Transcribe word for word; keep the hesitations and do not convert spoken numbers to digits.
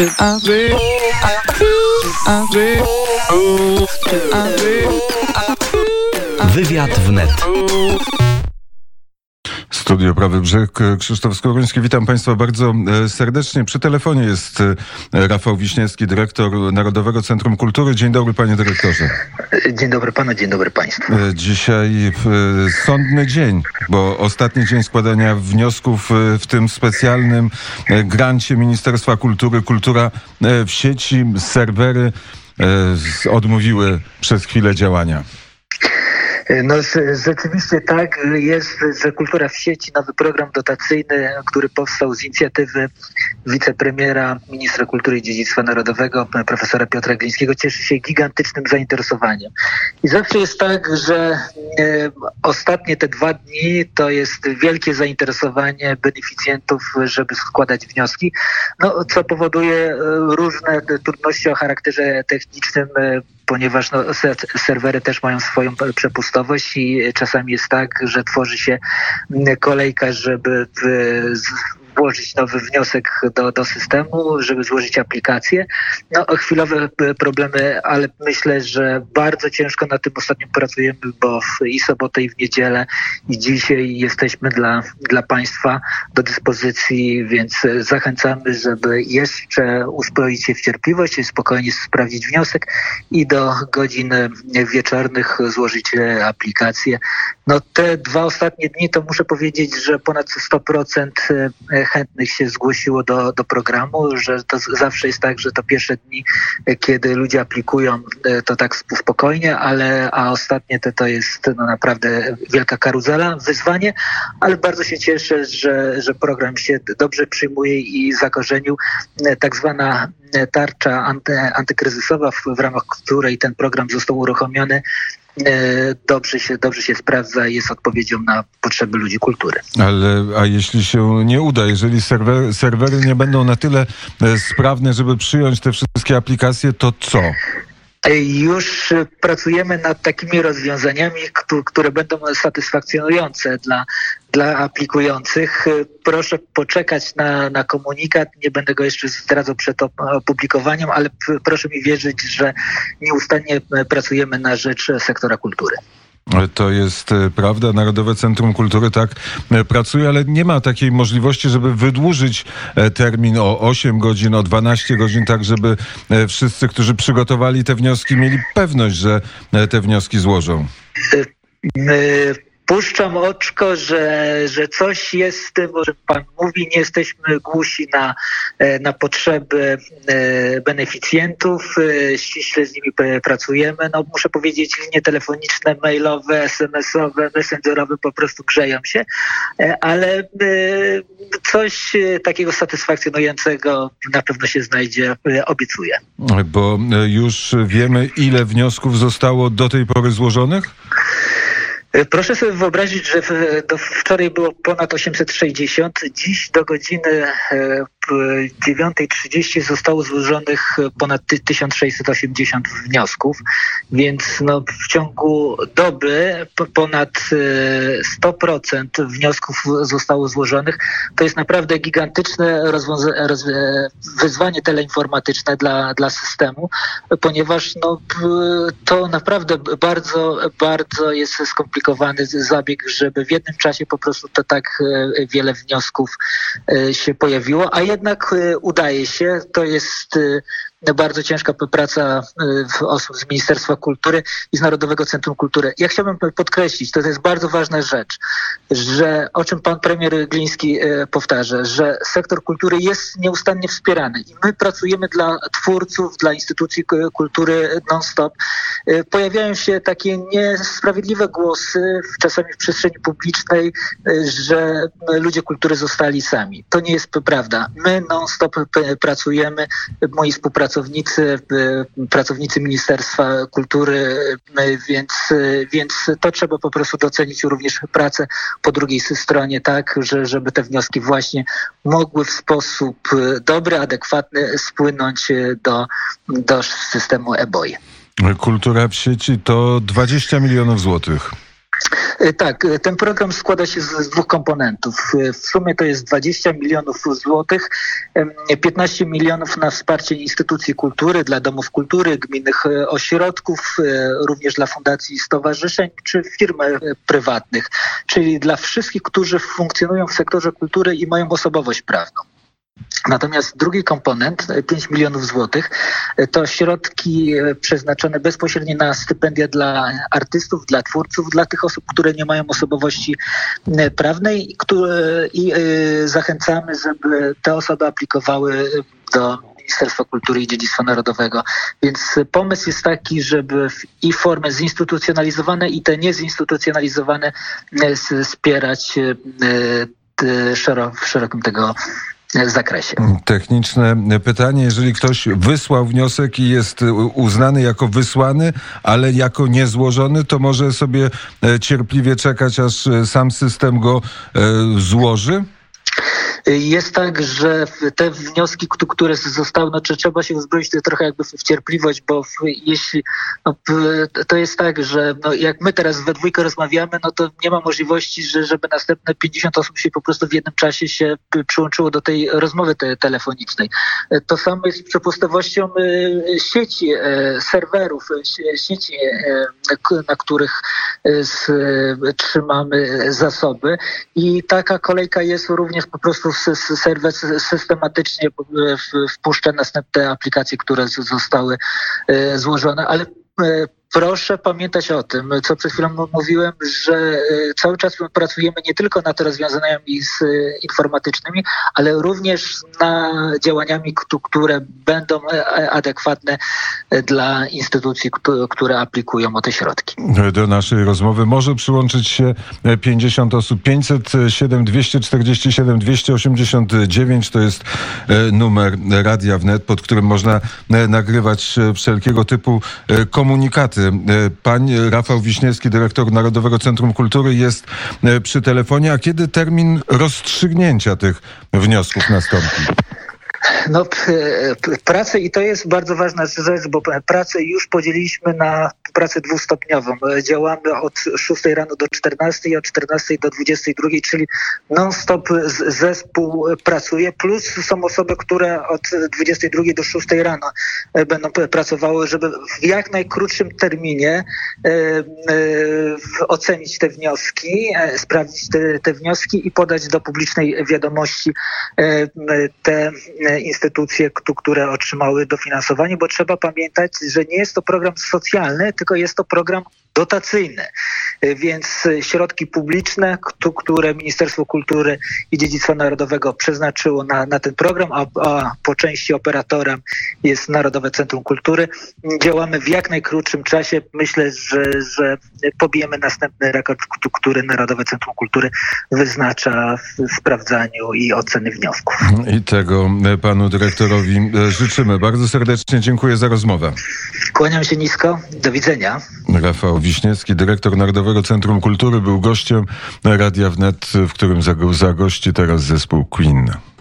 Wywiad wnet. Studio Prawy Brzeg, Krzysztof Skowroński. Witam Państwa bardzo serdecznie. Przy telefonie jest Rafał Wiśniewski, dyrektor Narodowego Centrum Kultury. Dzień dobry, panie dyrektorze. Dzień dobry panu, dzień dobry państwu. Dzisiaj sądny dzień, bo ostatni dzień składania wniosków w tym specjalnym grancie Ministerstwa Kultury. Kultura w sieci, serwery odmówiły przez chwilę działania. No rzeczywiście tak jest, że Kultura w sieci, nowy program dotacyjny, który powstał z inicjatywy wicepremiera, ministra kultury i dziedzictwa narodowego, profesora Piotra Glińskiego, cieszy się gigantycznym zainteresowaniem. I zawsze jest tak, że e, ostatnie te dwa dni to jest wielkie zainteresowanie beneficjentów, żeby składać wnioski, no, co powoduje różne trudności o charakterze technicznym, ponieważ no, serwery też mają swoją przepustowość i czasami jest tak, że tworzy się kolejka, żeby włożyć nowy wniosek do, do systemu, żeby złożyć aplikację. No chwilowe problemy, ale myślę, że bardzo ciężko na tym ostatnio pracujemy, bo w, i sobotę, i w niedzielę, i dzisiaj jesteśmy dla, dla Państwa do dyspozycji, więc zachęcamy, żeby jeszcze uzbroić się w cierpliwość i spokojnie sprawdzić wniosek i do godzin wieczornych złożyć aplikację. No te dwa ostatnie dni to muszę powiedzieć, że ponad sto procent chętnych się zgłosiło do, do programu, że to zawsze jest tak, że to pierwsze dni, kiedy ludzie aplikują, to tak spokojnie, ale a ostatnie to, to jest no naprawdę wielka karuzela, wyzwanie, ale bardzo się cieszę, że, że program się dobrze przyjmuje i zakorzenił. Tak zwana tarcza anty, antykryzysowa, w, w ramach której ten program został uruchomiony, Dobrze się, dobrze się sprawdza i jest odpowiedzią na potrzeby ludzi kultury. Ale a jeśli się nie uda, jeżeli serwer, serwery nie będą na tyle sprawne, żeby przyjąć te wszystkie aplikacje, to co? Już pracujemy nad takimi rozwiązaniami, które będą satysfakcjonujące dla, dla aplikujących. Proszę poczekać na, na komunikat. Nie będę go jeszcze zdradzał przed opublikowaniem, ale proszę mi wierzyć, że nieustannie pracujemy na rzecz sektora kultury. To jest prawda. Narodowe Centrum Kultury tak pracuje, ale nie ma takiej możliwości, żeby wydłużyć termin o osiem godzin, o dwanaście godzin, tak żeby wszyscy, którzy przygotowali te wnioski, mieli pewność, że te wnioski złożą. My... Puszczam oczko, że, że coś jest z tym, o czym pan mówi. Nie jesteśmy głusi na, na potrzeby beneficjentów. Ściśle z nimi pracujemy. No, muszę powiedzieć, linie telefoniczne, mailowe, es em es owe, messengerowe po prostu grzeją się. Ale coś takiego satysfakcjonującego na pewno się znajdzie, obiecuję. Bo już wiemy, ile wniosków zostało do tej pory złożonych? Proszę sobie wyobrazić, że do wczoraj było ponad osiemset sześćdziesiąt. Dziś do godziny dziewiątej trzydzieści zostało złożonych ponad tysiąc sześćset osiemdziesiąt wniosków, więc no w ciągu doby ponad sto procent wniosków zostało złożonych. To jest naprawdę gigantyczne rozwiąza- roz- wyzwanie teleinformatyczne dla, dla systemu, ponieważ no, to naprawdę bardzo, bardzo jest skomplikowany zabieg, żeby w jednym czasie po prostu to tak wiele wniosków się pojawiło, a jednak udaje się. To jest bardzo ciężka praca osób z Ministerstwa Kultury i z Narodowego Centrum Kultury. Ja chciałbym podkreślić, to jest bardzo ważna rzecz, że o czym pan premier Gliński powtarza, że sektor kultury jest nieustannie wspierany i my pracujemy dla twórców, dla instytucji kultury non-stop. Pojawiają się takie niesprawiedliwe głosy czasami w przestrzeni publicznej, że ludzie kultury zostali sami. To nie jest prawda. My non-stop pracujemy, moi współpracownicy Pracownicy, pracownicy Ministerstwa Kultury, więc, więc to trzeba po prostu docenić również pracę po drugiej stronie, tak, że, żeby te wnioski właśnie mogły w sposób dobry, adekwatny spłynąć do, do systemu e-boy. Kultura w sieci to dwadzieścia milionów złotych. Tak, ten program składa się z dwóch komponentów. W sumie to jest dwadzieścia milionów złotych, piętnaście milionów na wsparcie instytucji kultury, dla domów kultury, gminnych ośrodków, również dla fundacji i stowarzyszeń czy firm prywatnych, czyli dla wszystkich, którzy funkcjonują w sektorze kultury i mają osobowość prawną. Natomiast drugi komponent, pięć milionów złotych, to środki przeznaczone bezpośrednio na stypendia dla artystów, dla twórców, dla tych osób, które nie mają osobowości prawnej i zachęcamy, żeby te osoby aplikowały do Ministerstwa Kultury i Dziedzictwa Narodowego. Więc pomysł jest taki, żeby i formy zinstytucjonalizowane i te niezinstytucjonalizowane wspierać w szerokim tego zakresie. Techniczne pytanie. Jeżeli ktoś wysłał wniosek i jest uznany jako wysłany, ale jako niezłożony, to może sobie cierpliwie czekać, aż sam system go złoży? Jest tak, że te wnioski, które zostały, no trzeba się uzbroić trochę jakby w cierpliwość, bo jeśli no, to jest tak, że no, jak my teraz we dwójkę rozmawiamy, no to nie ma możliwości, że, żeby następne pięćdziesiąt osób się po prostu w jednym czasie się przyłączyło do tej rozmowy te, telefonicznej. To samo jest z przepustowością sieci, serwerów, sieci, na których trzymamy zasoby i taka kolejka jest również po prostu serwer systematycznie wpuszcza następne aplikacje, które zostały złożone, ale proszę pamiętać o tym, co przed chwilą mówiłem, że cały czas pracujemy nie tylko nad rozwiązaniami informatycznymi, ale również na działaniami, które będą adekwatne dla instytucji, które aplikują o te środki. Do naszej rozmowy może przyłączyć się pięćdziesiąt osób. pięćset siedem dwieście czterdzieści siedem dwieście osiemdziesiąt dziewięć to jest numer Radia Wnet, pod którym można nagrywać wszelkiego typu komunikaty. Pan Rafał Wiśniewski, dyrektor Narodowego Centrum Kultury, jest przy telefonie. A kiedy termin rozstrzygnięcia tych wniosków nastąpi? No, pracę i to jest bardzo ważna rzecz, bo pracę już podzieliliśmy na pracę dwustopniową. Działamy od szóstej rano do czternastej, od czternastej do dwudziestej drugiej, czyli non-stop zespół pracuje, plus są osoby, które od dwudziestej drugiej do szóstej rano będą pracowały, żeby w jak najkrótszym terminie e, e, ocenić te wnioski, e, sprawdzić te, te wnioski i podać do publicznej wiadomości e, te instytucje, które otrzymały dofinansowanie, bo trzeba pamiętać, że nie jest to program socjalny, tylko jest to program dotacyjny, więc środki publiczne, które Ministerstwo Kultury i Dziedzictwa Narodowego przeznaczyło na, na ten program, a, a po części operatorem jest Narodowe Centrum Kultury. Działamy w jak najkrótszym czasie. Myślę, że, że pobijemy następny rekord, który Narodowe Centrum Kultury wyznacza w sprawdzaniu i oceny wniosków. I tego panu dyrektorowi życzymy. Bardzo serdecznie dziękuję za rozmowę. Kłaniam się nisko. Do widzenia. Rafał Wiśniewski, dyrektor Narodowego Centrum Kultury, był gościem Radia Wnet, w którym zagości teraz zespół Queen.